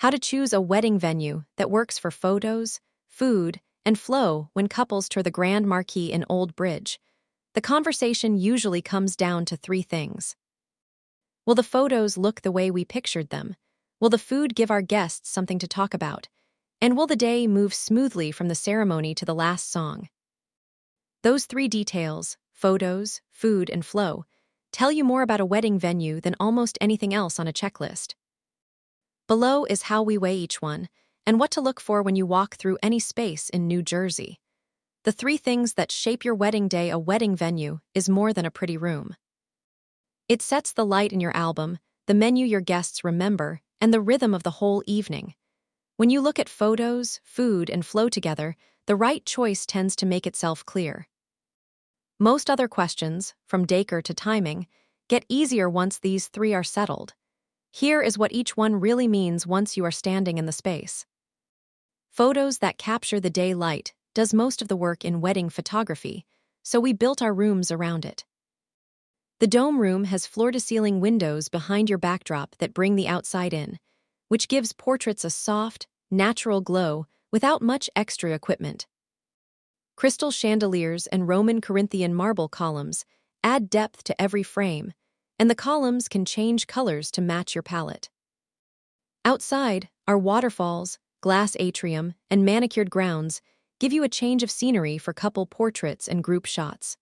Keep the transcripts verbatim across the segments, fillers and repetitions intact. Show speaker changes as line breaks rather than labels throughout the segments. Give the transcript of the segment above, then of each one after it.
how to choose a wedding venue that works for photos, food, and flow when couples tour the Grand Marquis in Old Bridge. The conversation usually comes down to three things. Will the photos look the way we pictured them? Will the food give our guests something to talk about? And will the day move smoothly from the ceremony to the last song? Those three details, photos, food, and flow, tell you more about a wedding venue than almost anything else on a checklist. Below is how we weigh each one, and what to look for when you walk through any space in New Jersey. The three things that shape your wedding day. A wedding venue is more than a pretty room. It sets the light in your album, the menu your guests remember, and the rhythm of the whole evening. When you look at photos, food, and flow together, the right choice tends to make itself clear. Most other questions, from decor to timing, get easier once these three are settled. Here is what each one really means once you are standing in the space. Photos that capture the day light does most of the work in wedding photography, so we built our rooms around it. The dome room has floor-to-ceiling windows behind your backdrop that bring the outside in, which gives portraits a soft, natural glow without much extra equipment. Crystal chandeliers and Roman Corinthian marble columns add depth to every frame, and the columns can change colors to match your palette. Outside, our waterfalls, glass atrium, and manicured grounds give you a change of scenery for couple portraits and group shots.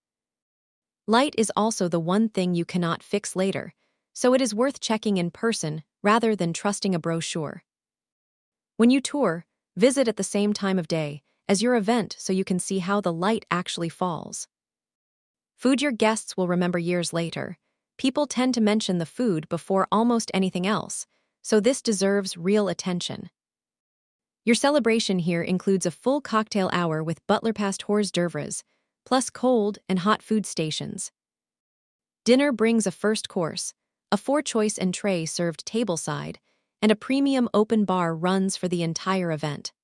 Light is also the one thing you cannot fix later, so it is worth checking in person rather than trusting a brochure. When you tour, visit at the same time of day as your event so you can see how the light actually falls. Food your guests will remember years later. People tend to mention the food before almost anything else, so this deserves real attention. Your celebration here includes a full cocktail hour with butler past hors d'oeuvres, plus cold and hot food stations. Dinner brings a first course, a four-choice entree served tableside, and a premium open bar runs for the entire event.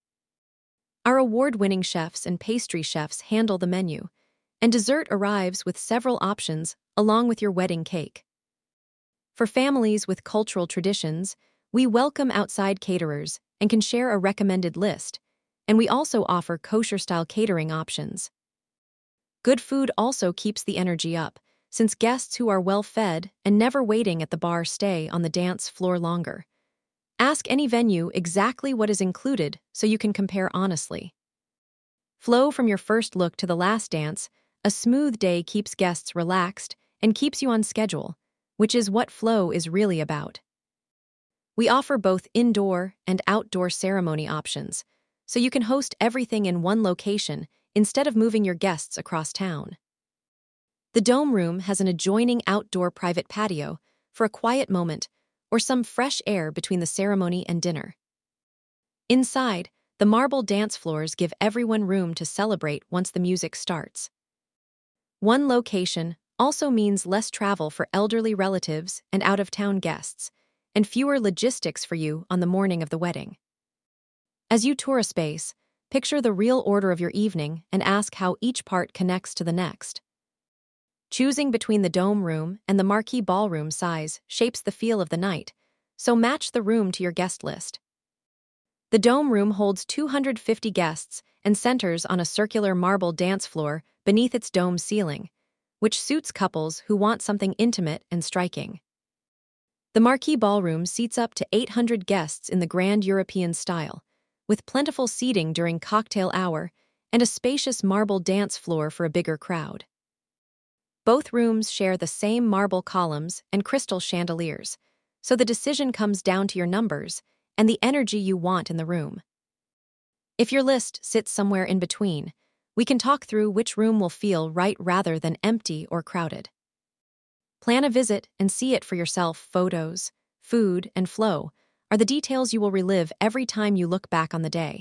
Our award-winning chefs and pastry chefs handle the menu, and dessert arrives with several options along with your wedding cake. For families with cultural traditions, we welcome outside caterers and can share a recommended list, and we also offer kosher-style catering options. Good food also keeps the energy up, since guests who are well-fed and never waiting at the bar stay on the dance floor longer. Ask any venue exactly what is included so you can compare honestly. Flow from your first look to the last dance. A smooth day keeps guests relaxed and keeps you on schedule, which is what flow is really about. We offer both indoor and outdoor ceremony options, so you can host everything in one location instead of moving your guests across town. The dome room has an adjoining outdoor private patio for a quiet moment or some fresh air between the ceremony and dinner. Inside, the marble dance floors give everyone room to celebrate once the music starts. One location also means less travel for elderly relatives and out-of-town guests, and fewer logistics for you on the morning of the wedding. As you tour a space, picture the real order of your evening and ask how each part connects to the next. Choosing between the dome room and the marquee ballroom size shapes the feel of the night, so match the room to your guest list. The dome room holds two hundred fifty guests and centers on a circular marble dance floor beneath its dome ceiling, which suits couples who want something intimate and striking. The marquee ballroom seats up to eight hundred guests in the grand European style, with plentiful seating during cocktail hour and a spacious marble dance floor for a bigger crowd. Both rooms share the same marble columns and crystal chandeliers, so the decision comes down to your numbers and the energy you want in the room. If your list sits somewhere in between, we can talk through which room will feel right rather than empty or crowded. Plan a visit and see it for yourself. Photos, food, and flow are the details you will relive every time you look back on the day.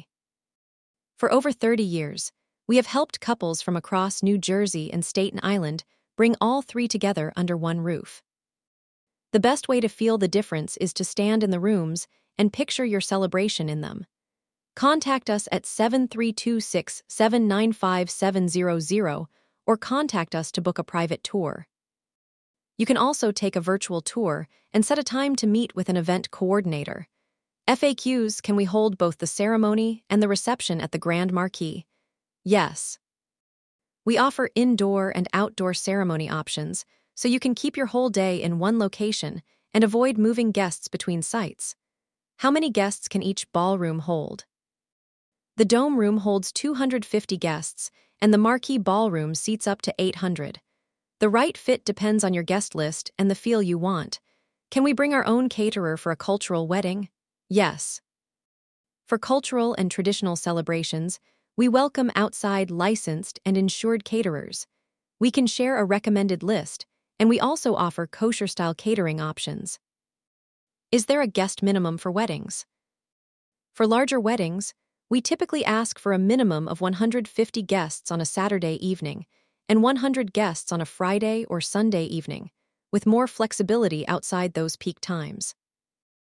For over thirty years, we have helped couples from across New Jersey and Staten Island bring all three together under one roof. The best way to feel the difference is to stand in the rooms and picture your celebration in them. Contact us at seven three two six, seven nine five seven zero zero or contact us to book a private tour. You can also take a virtual tour and set a time to meet with an event coordinator. F A Qs: can we hold both the ceremony and the reception at the Grand Marquis? Yes. We offer indoor and outdoor ceremony options, so you can keep your whole day in one location and avoid moving guests between sites. How many guests can each ballroom hold? The Dome Room holds two hundred fifty guests, and the Marquis Ballroom seats up to eight hundred. The right fit depends on your guest list and the feel you want. Can we bring our own caterer for a cultural wedding? Yes. For cultural and traditional celebrations, we welcome outside licensed and insured caterers. We can share a recommended list, and we also offer kosher-style catering options. Is there a guest minimum for weddings? For larger weddings, we typically ask for a minimum of one hundred fifty guests on a Saturday evening and one hundred guests on a Friday or Sunday evening, with more flexibility outside those peak times.